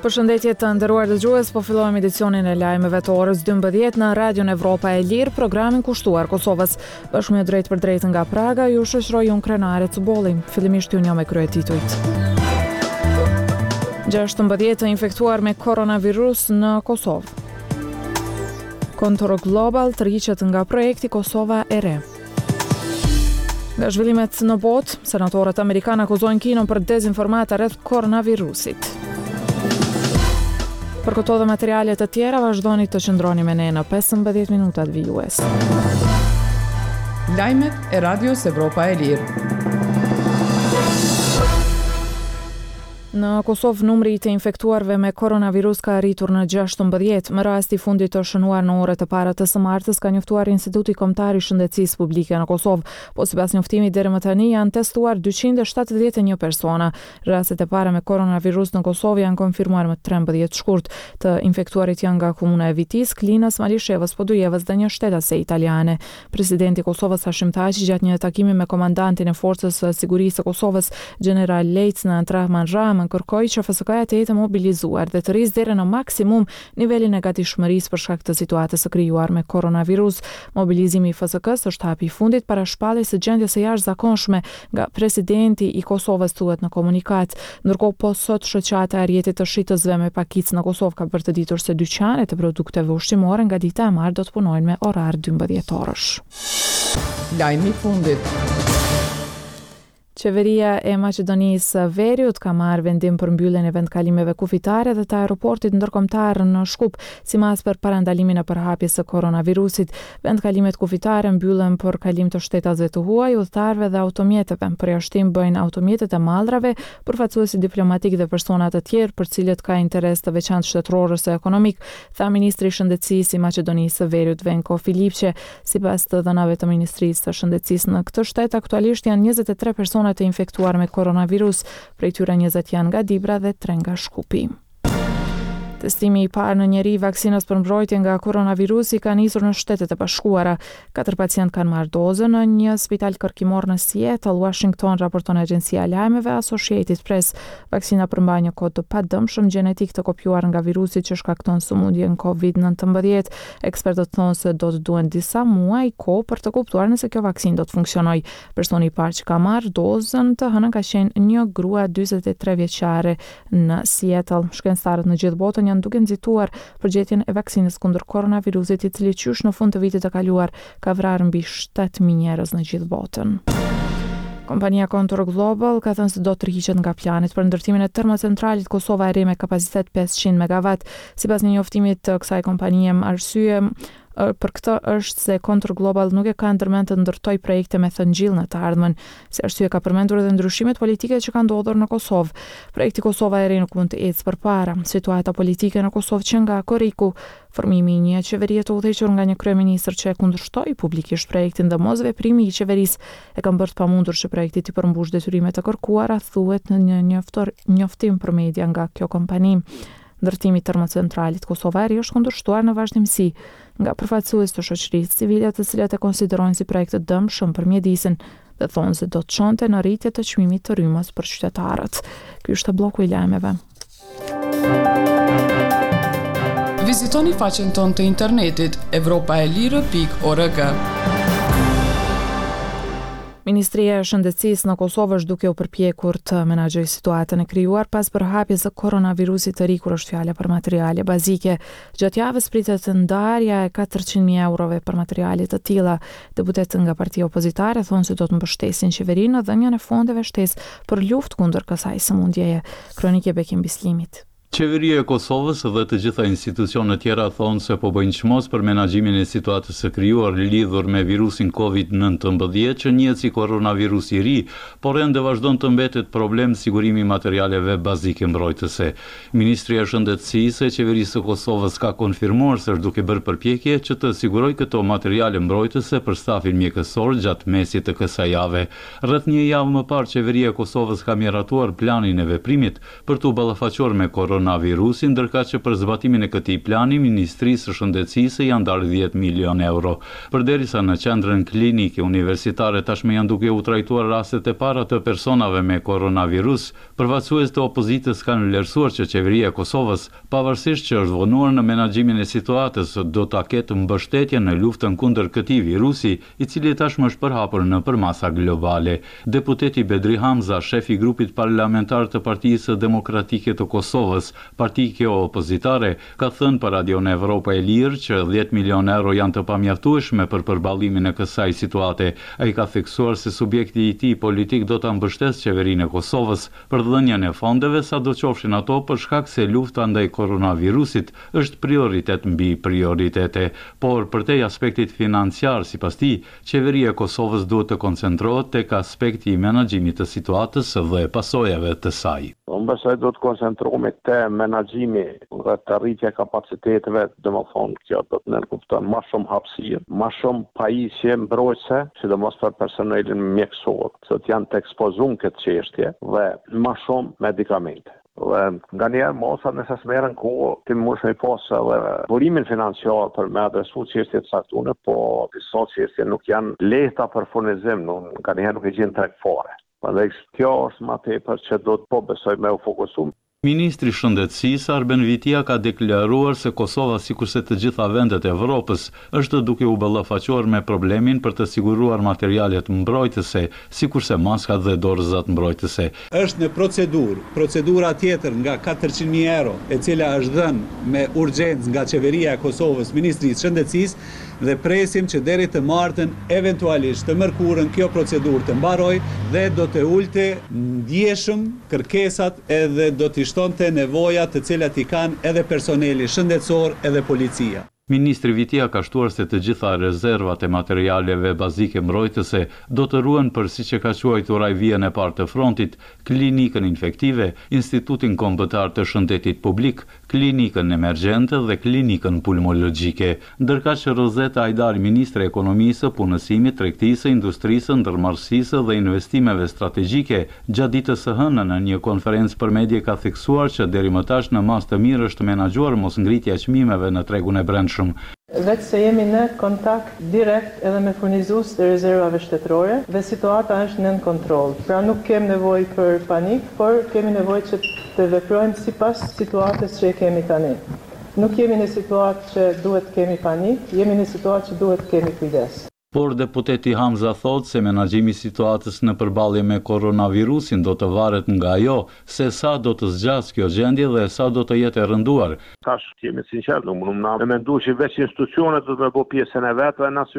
Përshëndetje të nderuar dëgjues, po fillojmë edicionin e lajmeve të orës 12 në Radion Evropa e Lirë, programin kushtuar Kosovës. Bashkë me drejt për drejt nga Praga, ju shoqëroj unë Krenare Cubolli. Fillimisht ju një me kryetitujt. 16 të infektuar me koronavirus në Kosovë. Contour Global tërhiqet nga projekti Kosova e Re. Nga zhvillimet në botë, senatorët amerikanë akuzojnë Kinën për dezinformata rreth koronavirusit. Për këto dhe materialet të tjera, vazhdoni të qëndroni me ne në 15 minutat vijues. Lajmet e Radios Evropa e Lirë. Në Kosovë, numri i të infektuarve me koronavirus ka arritur në 16. Më rasti fundit të shënuar në orët e para të së martës ka njoftuar Instituti Kombëtar i Shëndetësisë Publike në Kosovë, po sipas njoftimit deri më tani janë testuar 271 persona. Rastet e para me koronavirus në Kosovë janë konfirmuar më 13 shkurt. Të infektuarit janë nga komuna e Vitis, Klinës, Malishevës, Podujevës dhe një shtetase italiane. Presidenti i Kosovës Hashim Thaçi gjatë një takimi me komandantin e Forcës së Sigurisë së Kosovës, General Lejtnant Rahman Rama, kërkoi që FSK-ja të jetë mobilizuar dhe të rrisë deri në maksimum nivelin e gatishmërisë për shkak të situatës së krijuar me koronavirus. Mobilizimi i FSK-s është hapi i fundit para shpalljes së gjendjes së jashtëzakonshme nga presidenti i Kosovës, thuhet në komunikat. Ndërkohë, po sot shoqata e rrjetit të shitësve me pakicë në Kosovë ka bërë të ditur se dyqanet e produkteve ushqimore nga dita e marrë do të punojnë me orar 12 orësh. Lajmi i fundit. Qeveria e Maqedonisë së Veriut ka marrë vendim për mbylljen e vendkalimeve kufitare dhe të aeroportit ndërkombëtar në Shkup, sipas për parandalimin e përhapjes së koronavirusit. Vendkalimet kufitare mbyllen për kalim të shtetësve të huaj, udhëtarëve dhe automjeteve. Përjashtim bëjnë automjetet e mallrave, përfaqësuesi diplomatik dhe persona të tjerë për cilët ka interes të veçantë shtetëror ose ekonomik, tha ministri i Shëndetësisë i Maqedonisë së Veriut Venko Filipçe. Sipas të dhënave të Ministrisë së Shëndetësisë në këtë shtet, aktualisht janë 23 persona të infektuar me koronavirus, prej tyre 20 janë nga Dibra dhe 3 nga Shkupi. Testimi i parë në njeri vaksinës për mbrojtje nga koronavirusi ka nisur në Shtetet e Bashkuara. 4 pacientë kanë marrë dozën në një spital kërkimor në Seattle, Washington, raporton agjencia e lajmeve Associated Press. Vaksina përmban një kod të padëmshëm gjenetik të kopjuar nga virusi që shkakton sëmundjen COVID-19. Ekspertët thonë se do të duhen disa muaj kohë për të kuptuar nëse kjo vaksinë do të funksionojë. Personi i parë që ka marrë dozën të hënën ka qenë një grua 43 vjeçare në Seattle. Shkencëtarët në gjithë botën janë duke nxituar përgjetjen e vaksinës kundër koronavirusit, i cili qysh në fund të vitit të kaluar ka vrarë mbi 7.000 njerëz në gjithë botën. Kompania Contour Global ka thënë se do të tërhiqet nga planit për ndërtimin e termocentralit Kosova e Re me kapacitet 500 MW. Sipas një njoftimit të kësaj kompanie, arsye për këtë është se Contour Global nuk e ka ndërmend të ndërtoj projekte me thëngjell në të ardhmen. Si arsye ka përmendur edhe ndryshimet politike që kanë ndodhur në Kosovë. Projekti Kosova e Re nuk mund të ecë përpara. Situata politike në Kosovë që nga korriku, formimi i një qeverie të udhëhequr nga një kryeministër që e kundërshtoi publikisht projektin dhe mosveprimi i qeverisë e ka bërë të pamundur që projekti të përmbush detyrimet e kërkuara, thuhet në një njoftim për media nga kjo kompani. Ndërtimi i termocentralit Kosova e Re është kundërshtuar në vazhdimsi nga përfaqësues të shoqërisë civile, të cilat e konsiderojnë si projekt të dëmshëm për mjedisin dhe thonë se do të çonte në rritje të çmimit të rrymës për qytetarët. Ky është bloku i lajmeve. Vizitoni faqen tonë të internetit europaelire.org. Ministria e Shëndetësisë në Kosovë është duke u përpjekur të menaxhojë situatën e krijuar pas përhapjes së koronavirusit të ri, kur është fjala për materiale bazike. Gjatë javës pritet ndarja e 400.000 eurove për materiale të tilla. Deputetët nga partia opozitare thonë se do të mbështesin qeverinë në dhënien e fondeve shtesë për luftë kundër kësaj sëmundjeje. Kronikë Bekim Bislimit. Qeveria e Kosovës dhe të gjitha institucionet tjera thonë se po bëjnë çmos për menaxhimin e situatës së krijuar lidhur me virusin COVID-19 që njihet si koronavirusi i ri, por ende vazhdon të mbetet problem sigurimi i materialeve bazike mbrojtëse. Ministria e Shëndetësisë e Qeverisë së Kosovës ka konfirmuar se është duke bërë përpjekje që të sigurojë këto materiale mbrojtëse për stafin mjekësor gjatë mesit të kësaj jave. Rreth një javë më parë, Qeveria e Kosovës ka miratuar planin e veprimit për të ballafaqur me koronavirusin koronavirusin, ndërka që për zbatimin e këtij plani, Ministrisë së Shëndetësisë janë darë 10 milion euro. Përderisa në qendrën klinike universitare tashmë janë duke u trajtuar rastet e para të personave me koronavirus, përfaqësues të opozitës kanë vlerësuar që qeveria e Kosovës, pavarësisht që është vonuar në menaxhimin e situatës, do ta ketë mbështetje në luftën kundër këtij virusi, i cili tashmë është përhapur në përmasa globale. Deputeti Bedri Hamza, shefi i grupit parlamentar të Partisë Demokratike të Kosovës, parti kjo opozitare, ka thënë për Radion Evropa e Lirë që 10 milion euro janë të pamjaftueshme për përballimin e kësaj situate. Ai ka theksuar se subjekti i tij politik do ta mbështesë qeverinë e Kosovës për dhënien e fondeve sadoqofshin ato për shkak se lufta ndaj koronavirusit është prioritet mbi prioritete. Por përtej aspektit financiar, sipas tij, qeveria e Kosovës duhet të koncentrohet tek aspekti i menaxhimit të situatës dhe pasojave të saj. Unë besoj do të koncentrohemi te menaxhimi dhe të rritja e kapaciteteve, domethënë kjo do të nënkupton më shumë hapësirë, më shumë pajisje mbrojtëse, sidomos për personelin mjekësor, që janë të ekspozuar këtë çështje dhe më shumë medikamente. Nga njerë mosa nëse smerën kohë të mësh me pasë burimin financiar për me adresu çështje të saktune, po disa çështje nuk janë lehta për furnizim, nga njerë nuk e gjenë treg fare. Dhe kjo është më tepër që do të po besoj me u fokusu. Ministri i Shëndetësisë Arben Vitia ka deklaruar se Kosova, sikurse të gjitha vendet e Evropës, është duke u ballafaquar me problemin për të siguruar materialet mbrojtëse, sikurse maskat dhe dorëzat mbrojtëse. Është në procedura tjetër nga 400.000 euro, e cila është dhënë me urgjencë nga qeveria e Kosovës, Ministrisë së Shëndetësisë, dhe presim që deri të martën, eventualisht të mërkurën, kjo procedurë të mbaroj dhe do të ulte ndjeshëm kërkesat edhe do të shtonte nevojat të cilat i kanë edhe personeli shëndetësor edhe policia. Ministri Vitia ka shtuar se të gjitha rezervat e materialeve bazike mbrojtëse do të ruhen për, siç e ka quajtur ai, vijën e parë të frontit, klinikën infektive, Institutin Kombëtar të Shëndetit Publik, klinikën emergjente dhe klinikën pulmologjike. Ndërkaq Rozeta Ajdari, ministre e Ekonomisë, Punësimit, Tregtisë, Industrisë, Ndërmarrësisë dhe Investimeve Strategjike, gjatë ditës së hënë në një konferencë për media ka theksuar që deri më tash në mas të mirë është menaxhuar mosngritja e çmimeve në tregun e brendshëm. Vetë se jemi në kontakt direkt edhe me furnizues të rezervave shtetërore dhe situata është nën kontroll. Pra nuk kemi nevojë për panik, por kemi nevojë që të veprojmë sipas situatës që e kemi tani. Nuk jemi në situatë që duhet kemi panik, jemi në situatë që duhet kemi kujdes. Por deputeti Hamza thotë se menaxhimi i situatës në përballje me koronavirusin do të varet nga ajo se sa do të zgjasë kjo gjendje dhe sa do të jetë e rënduar. Tash jemi sinqert, nuk mundum na mendu që veç institucionet do të bëjnë pjesën e vet,